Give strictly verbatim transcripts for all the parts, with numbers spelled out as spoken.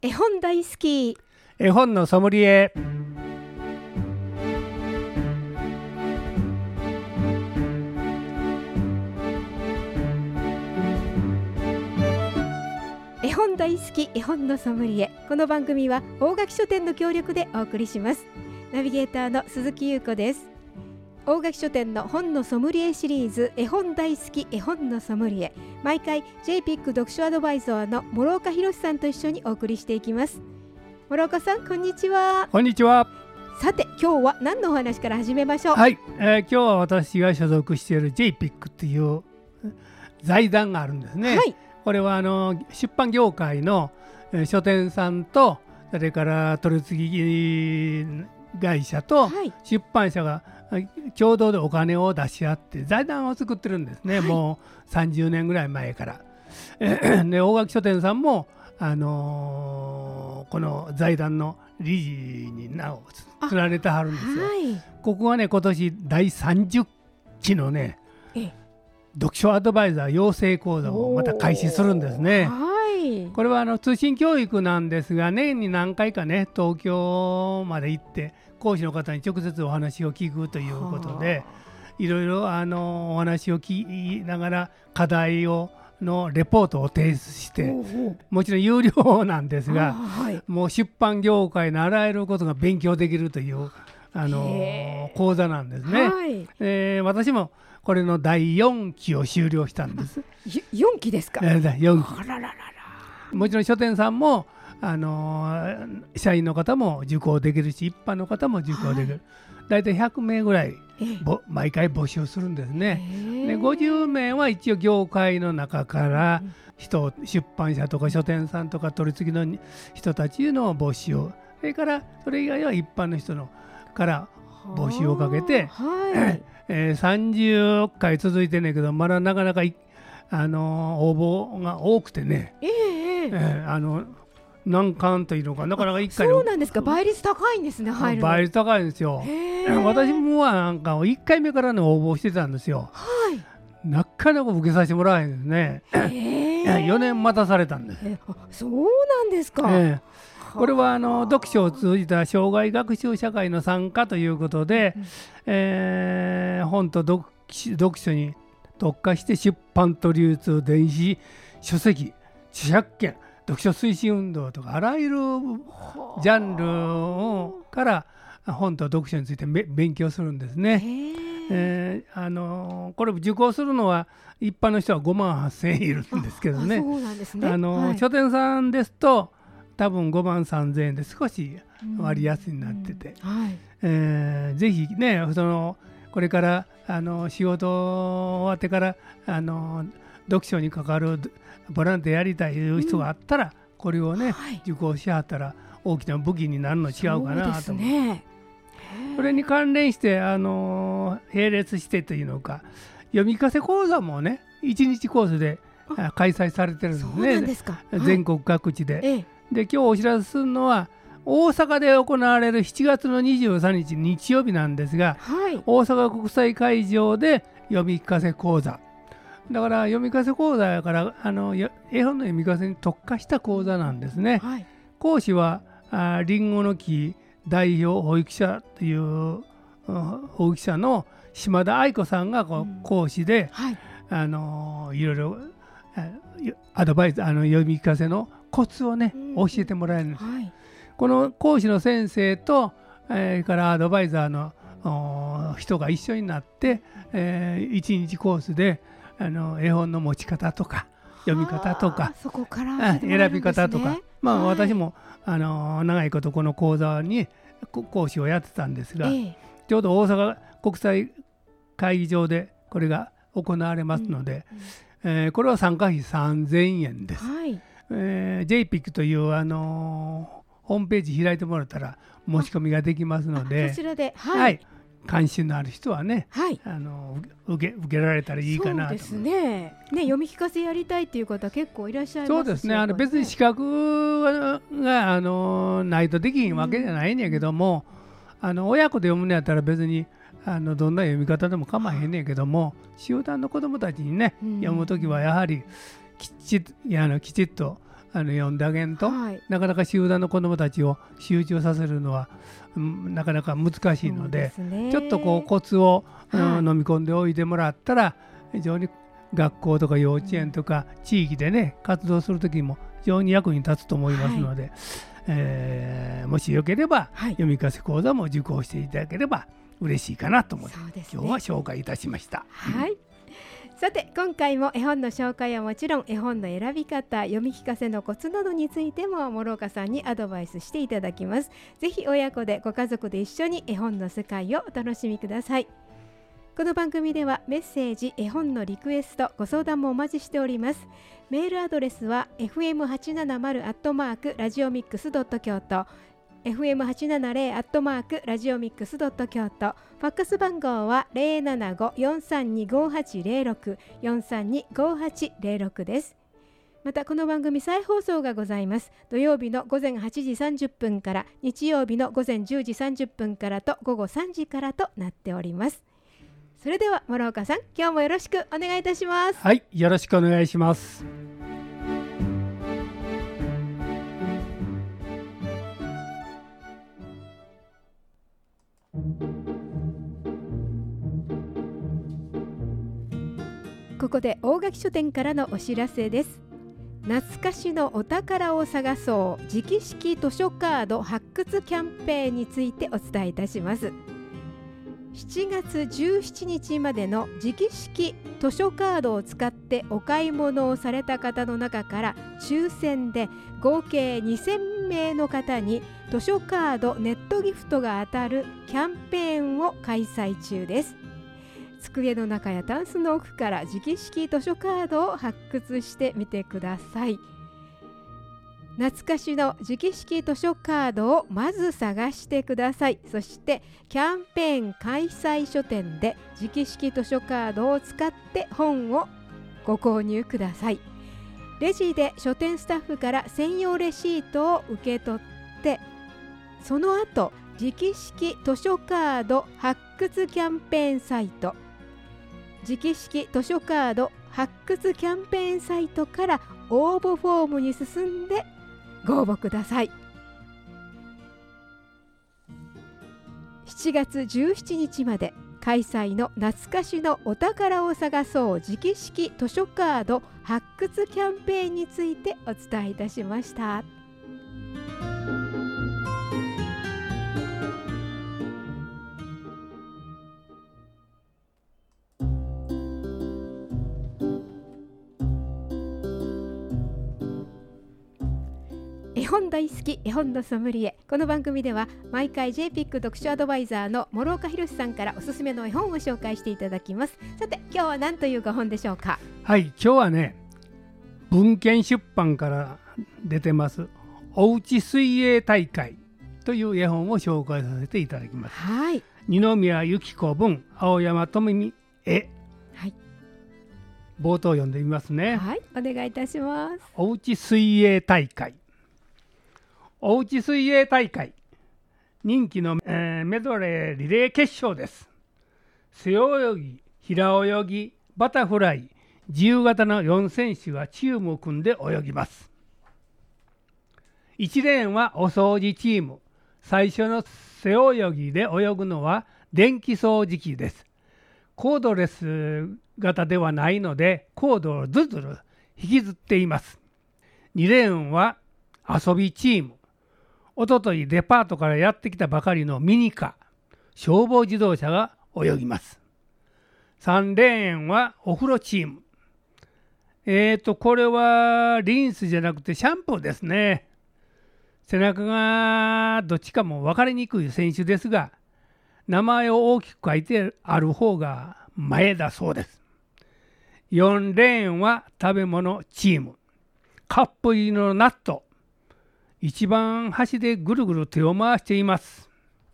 絵本大好き、 絵本のソムリエ。 絵本大好き絵本のソムリエ。この番組は大垣書店の協力でお送りします。ナビゲーターの鈴木優子です。大垣書店の本のソムリエシリーズ、絵本大好き絵本のソムリエ、毎回 ジェイピック 読書アドバイザーの諸岡博さんと一緒にお送りしていきます。諸岡さん、こんにちは。 こんにちは。 さて、今日は何のお話から始めましょう。 はい、えー、今日は私が所属している ジェイピック っていう財団があるんですね。 はい、 これはあの出版業界の、えー、書店さんと、それから取り次ぎ会社と出版社が共同でお金を出し合って財団を作ってるんですね、はい、もうさんじゅうねんぐらい前から。で、大垣書店さんも、あのー、この財団の理事に名を連られてはるんですよ。はい、ここはね、今年だいさんじゅっきのね読書アドバイザー養成講座をまた開始するんですね。はい、これはあの通信教育なんですが、年に何回かね東京まで行って講師の方に直接お話を聞くということで、いろいろあのお話を聞きながら課題をのレポートを提出して、もちろん有料なんですが、はい、もう出版業界のあらゆることが勉強できるというあの講座なんですね。はい、えー、私もこれのだいよんきを終了したんです。 よんきですか？ えー、よんき。あらららら。もちろん書店さんもあのー、社員の方も受講できるし、一般の方も受講できる。だいたいひゃくめいぐらい毎回募集するんですね。で、ごじゅうめいは一応業界の中から人、出版社とか書店さんとか取り次ぎの人たちの募集を、それからそれ以外は一般の人のから募集をかけて、はいえー、さんじゅっかい続いてんねんけど、まだなかなかあのー、応募が多くてね、えーえー、あの難関というのかなかなかいっかいの。 そうなんですか。倍率高いんですね。入るの倍率高いんですよ。私もはなんかいっかいめからの応募してたんですよ。はい、なかなか受けさせてもらえないんですね。よねん待たされたんです。 そうなんですか。えーこれはあの読書を通じた生涯学習社会の参加ということで、うんえー、本と読読書に特化して出版と流通、電子書籍、著作権、読書推進運動とか、あらゆるジャンルから本と読書について勉強するんですね。えー、あのこれ受講するのは一般の人はごまんはっせんえんいるんですけどね。 そうなんですね。 あの、 はい、 書店さんですと多分ごまんさんぜんえんで少し割安になってて、はいえー、ぜひね、そのこれからあの仕事終わってからあの読書に関わるボランティアやりたいいう人があったら、うん、これをね、はい、受講しはったら大きな武器になるの違うかなと思う。 そうですね。それに関連してあの並列してというのか、読み聞かせ講座もねいちにちコースで開催されてるんですね。そうなんですか。全国各地で、はい、で今日お知らせするのは大阪で行われるしちがつのにじゅうさんにち日曜日なんですが、はい、大阪国際会場で読み聞かせ講座だから、読み聞かせ講座やからあの絵本の読み聞かせに特化した講座なんですね。はい、講師はありんごの木代表保育者という保育者の島田愛子さんがこう、うん、講師で、はい、あのいろいろアドバイス、あの読み聞かせのコツをね、うん、教えてもらえるんです。はい、この講師の先生と、えー、からアドバイザーの人が一緒になって、えー、いちにちコースであの絵本の持ち方とか読み方とか、 そこから選び方とか、まあ、はい、私もあの長いことこの講座に講師をやってたんですが、えー、ちょうど大阪国際会議場でこれが行われますので、うんうんえー、これは参加費さんぜんえんです。はいえー、ジェイピック という、あのー、ホームページ開いてもらったら申し込みができますので、 そちらで、はいはい、関心のある人はね、はい、あの受け、受けられたらいいかなと。 そうですね。ね、読み聞かせやりたいっていう方結構いらっしゃいますし。 そうですね。あの別に資格があのないとできんわけじゃないんやけども、うん、あの親子で読むのやったら別にあのどんな読み方でも構わへんねんけども、集団の子どもたちにね、うん、読むときはやはりきちっ、いやあのきちっとあの読んであげんと、 はい、 なかなか集団の子どもたちを集中させるのは、うん、なかなか難しいの で, で、ね、ちょっとこうコツを、はい、うん、飲み込んでおいてもらったら非常に学校とか幼稚園とか地域でね活動する時にも非常に役に立つと思いますので、はい、えー、もしよければ、はい、読み聞かせ講座も受講していただければ嬉しいかなと思って、ね、今日は紹介いたしました。 はい、さて今回も絵本の紹介はもちろん絵本の選び方、読み聞かせのコツなどについても諸岡さんにアドバイスしていただきます。ぜひ親子でご家族で一緒に絵本の世界をお楽しみください。この番組ではメッセージ、絵本のリクエスト、ご相談もお待ちしております。メールアドレスは エフエムはちななまる アットマーク ラジオミックス ドット 京都 エフエムはちななゼロ アットマーク ラジオミックス ドット 京都、ファックス番号は ゼロななご よんさんに ごはちゼロろく よんさんに ごはちゼロろく です。またこの番組再放送がございます。土曜日の午前はちじさんじゅっぷんから、日曜日の午前じゅうじさんじゅっぷんからと午後さんじからとなっております。それでは諸岡さん、今日もよろしくお願いいたします。 はい、よろしくお願いします。 ここで大垣書店からのお知らせです。懐かしのお宝を探そう直式図書カード発掘キャンペーンについてお伝えいたします。しちがつじゅうしちにちまでの直式図書カードを使ってお買い物をされた方の中から抽選で合計にせんめいの方に図書カードネットギフトが当たるキャンペーンを開催中です。机の中やタンスの奥から直式図書カードを発掘してみてください。懐かしの直式図書カードをまず探してください。そしてキャンペーン開催書店で直式図書カードを使って本をご購入ください。レジで書店スタッフから専用レシートを受け取って、その後直式図書カード発掘キャンペーンサイト直式図書カード発掘キャンペーンサイトから応募フォームに進んでご応募ください。しちがつじゅうしちにちまで開催の懐かしのお宝を探そう直式図書カード発掘キャンペーンについてお伝えいたしました。絵本大好き絵本のソムリエ。この番組では毎回 ジェイピック 読書アドバイザーの諸岡博さんからおすすめの絵本を紹介していただきます。さて今日は何というご本でしょうか。 はい、今日はね文献出版から出てますおうち水泳大会という絵本を紹介させていただきます。 はい、 二宮由紀子文、青山智美絵、はい、冒頭読んでみますね。 はい、お願いいたします。 おうち水泳大会。おうち水泳大会人気の、えー、メドレーリレー決勝です。背泳ぎ、平泳ぎ、バタフライ、自由形のよんせんしゅがチームを組んで泳ぎます。いちレーンはお掃除チーム。最初の背泳ぎで泳ぐのは電気掃除機です。コードレス型ではないのでコードをずるずる引きずっています。にレーンは遊びチーム。おとといデパートからやってきたばかりのミニカ消防自動車が泳ぎます。さんレーンはお風呂チーム。えーとこれはリンスじゃなくてシャンプーですね。背中がどっちかも分かりにくい選手ですが、名前を大きく書いてある方が前だそうです。よんレーンは食べ物チーム。カップ入りの納豆。一番端でぐるぐる手を回しています。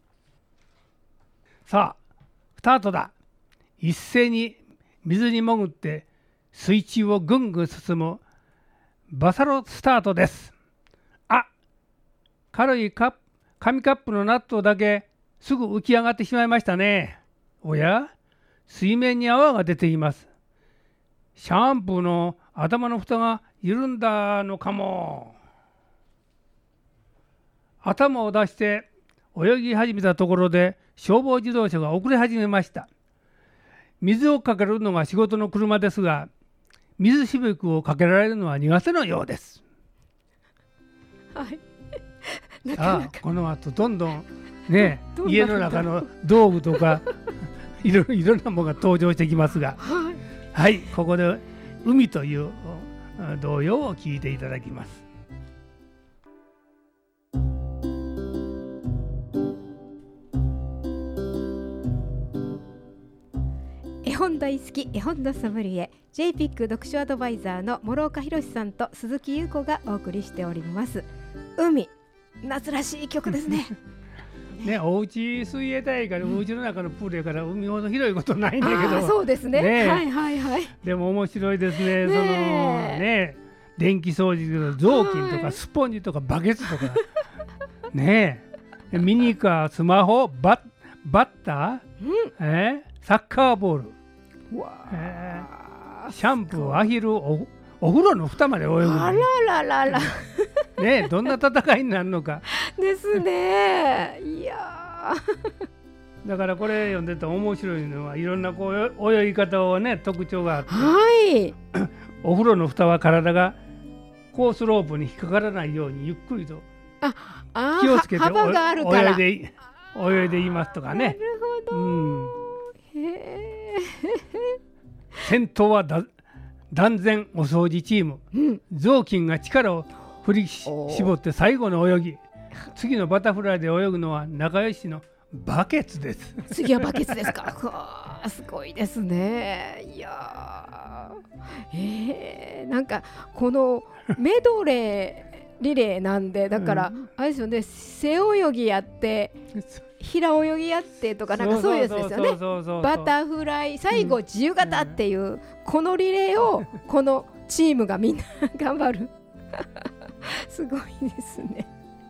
さあスタートだ。一斉に水に潜って水中をぐんぐん進むバサロスタートです。あ、軽いカップ紙カップの納豆だけすぐ浮き上がってしまいましたね。おや、水面に泡が出ています。 シャンプーの頭の蓋が緩んだのかも。頭を出して泳ぎ始めたところで消防自動車が遅れ始めました。水をかけるのが仕事の車ですが、水しぶきをかけられるのは苦手のようです。 はい。 なかなかこの後どんどんね家の中の道具とかいろいろなものが登場してきますが、はい、はい、ここで海という童謡を聞いていただきます。 絵本大好き絵本のソムリエ ジェイピック 読書アドバイザーの諸岡博さんと鈴木優子がお送りしております。海、夏らしい曲ですね。 ね、おうち水泳大会のおうちの中のプールやから海ほど広いことないんだけど、 そうですね。 ね、 はいはいはい。 でも面白いですね。そのね、電気掃除の雑巾とかスポンジとかバケツとかね、ミニカー、スマホ、バッバッター、うん、えー、サッカーボール、うわ、えー、シャンプー、アヒル、おお風呂の蓋まで泳ぐ。 あらららら。 ね、どんな戦いになるのか。 ですね。いや。 だからこれ読んでて面白いのはいろんなこう泳ぎ方をね特徴があって、 はい、 お風呂の蓋は体がコースロープに引っかからないようにゆっくりと気をつけて幅があるから泳いで泳いでいますとかね。なるほど。うん、へ先頭はだ断然お掃除チーム、うん、雑巾が力を振り絞って最後の泳ぎ、次のバタフライで泳ぐのは仲良しのバケツです。 次はバケツですか。すごいですね。いやー、えー、なんかこのメドレーリレーなんで、だから、うん、あれですよね、背泳ぎやって平泳ぎやってとかなんかそういうやつですよね。バタフライ最後自由形っていう、うん、このリレーをこのチームがみんな頑張る。すごいですね。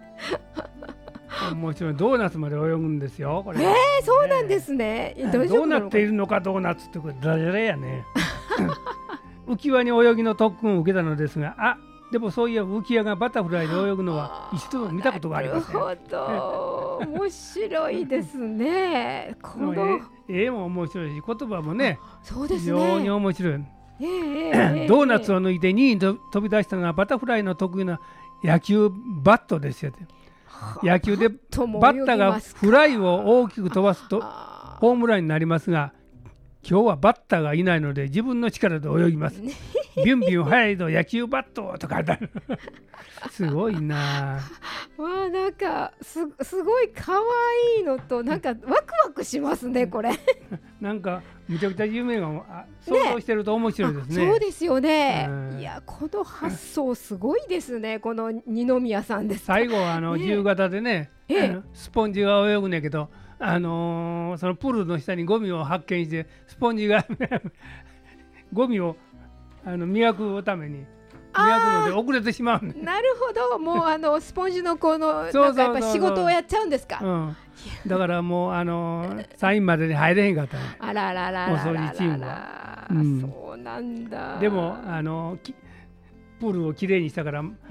もちろんドーナツまで泳ぐんですよこれ。 えー、そうなんですね。 えー、どうなっているのかドーナツってこれダジャレやね。浮き輪に泳ぎの特訓を受けたのですが、あ、でもそういえば浮き輪がバタフライで泳ぐのは一度も見たことがありません。 なるほど。面白いですね。この絵も面白いし言葉もね、 そうですね、 非常に面白い。 えー、 ドーナツを抜いてにいに飛び出したのがバタフライの得意な野球バットですよ。野球でバッターがフライを大きく飛ばすとホームランになりますが、今日はバッターがいないので自分の力で泳ぎます。ビュンビュン速いと野球バットとかだ。すごいな。 わあ、なんか す, すごい可愛いのとなんかワクワクしますねこれ。なんかめちゃくちゃ夢が想像してると面白いですね。 そうですよね。いや、この発想すごいですね。この二宮さんです。 最後はあの自由形でね、スポンジが泳ぐねんけど、あのー、そのプールの下にゴミを発見してスポンジがゴミをあの磨くために磨くので遅れてしまう、ね、 なるほど。もうあのスポンジのこのなんかやっぱ仕事をやっちゃうんですか。 うん、だからもうあのサインまでに入れへんかったね。 あららららららら、 お掃除チームは、うん、 そうなんだ。 でもあのプールをきれいにしたから、うんうん、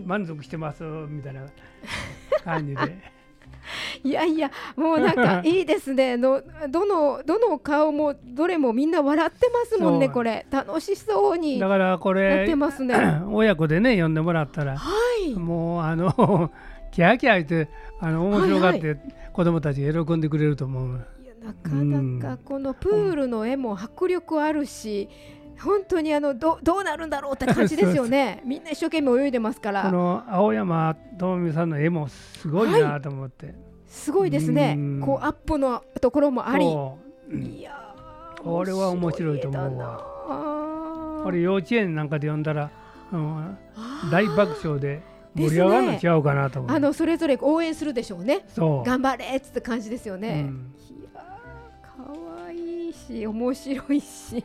満足してますみたいな感じで。 いやいや、もうなんかいいですね。のどのどの顔もどれもみんな笑ってますもんね。これ楽しそうにだからこれやってますね。親子でね読んでもらったら、はい、もうあのキャーキャー言ってあの面白がって、はいはい、子供たちが喜んでくれると思う。 いや、なかなかこのプールの絵も迫力あるし、本当にあの ど, どうなるんだろうって感じですよね。みんな一生懸命泳いでますから。 この青山智美さんの絵もすごいなと思って、はい、 すごいですね。こうアップのところもあり、いやこれは面白いと思うわ。これ幼稚園なんかで読んだら、うん、大爆笑で盛り上がるの違うかなと思う、ね、 あのそれぞれ応援するでしょうね。 そう頑張れっつって感じですよね、うん、いやかわいいし面白いし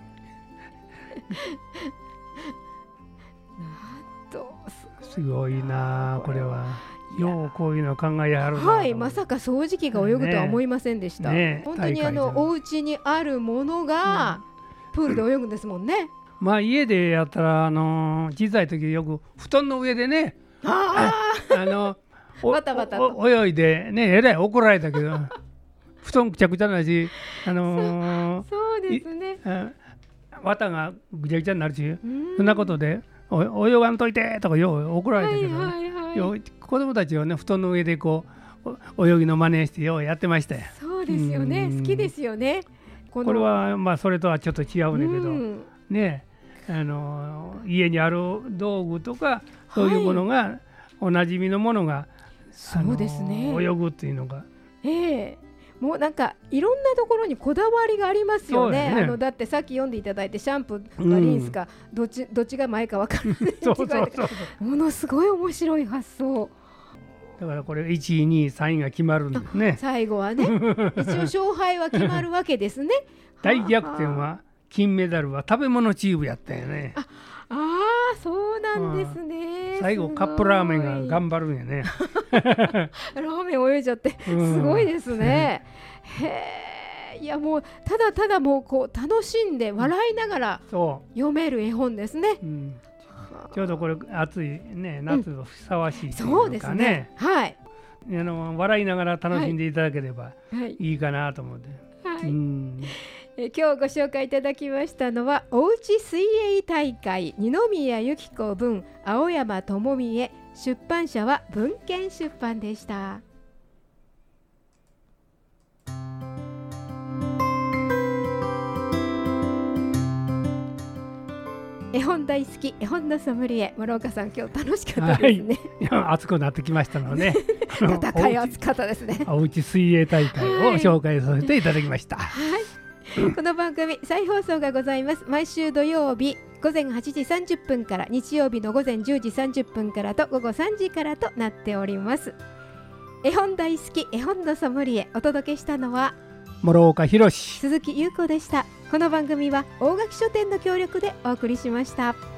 なんとすごいなこれは。ようこういうの考えやるな。 はい、まさか掃除機が泳ぐとは思いませんでした、ねね、本当にあのお家にあるものがプールで泳ぐんですもんね、 うまあ家でやったら、あのー、小さい時よく布団の上でね、 ああのバタバタとお泳いでね、えらい怒られたけど布団くちゃくちゃだし、あのー、 そうですね、 綿がぐちゃぐちゃになるし、そんなことでお泳がんといてとかよう怒られたけど、ね、はいはいはい、よ子供たちはね布団の上でこう泳ぎの真似してようやってましたよ。 そうですよね、好きですよね。 これはまあそれとはちょっと違うねんけど、うん、ね、あの家にある道具とかそういうものが、はい、おなじみのものがそうですね、 泳ぐっていうのが、 ええ、もうなんかいろんなところにこだわりがありますよね。あのだってさっき読んでいただいてシャンプーかリンスか、うん、どっちどっちが前か分からないそうそうそうそうものすごい面白い発想だからこれいちいにさんいが決まるんですね。 最後はね一応勝敗は決まるわけですね大逆転は金メダルは食べ物チームやったよね。 ああーそうなんですね。 最後カップラーメンが頑張るんやねラーメン泳いじゃってすごいですね、うん、へえ。いやもうただただもうこう楽しんで笑いながら読める絵本ですね、うん、 ちょうどこれ暑いね夏のふさわしいというかね、 そうですね、はい、 あの笑いながら楽しんでいただければいいかなと思って、はいはい、うんえ今日ご紹介いただきましたのはおうち水泳大会二宮由紀子文青山智美へ、出版社は文献出版でした。絵本大好き絵本のソムリエ諸岡さん、今日楽しかったですね、 はい、いや暑くなってきましたので戦い暑かったですね。 おうち水泳大会を紹介させていただきました、 はい、この番組再放送がございます。毎週土曜日ごぜんはちじさんじゅっぷんから、日曜日のごぜんじゅうじさんじゅっぷんからと午後さんじからとなっております。絵本大好き絵本のソムリエ、お届けしたのは諸岡博、 鈴木優子でした。この番組は大垣書店の協力でお送りしました。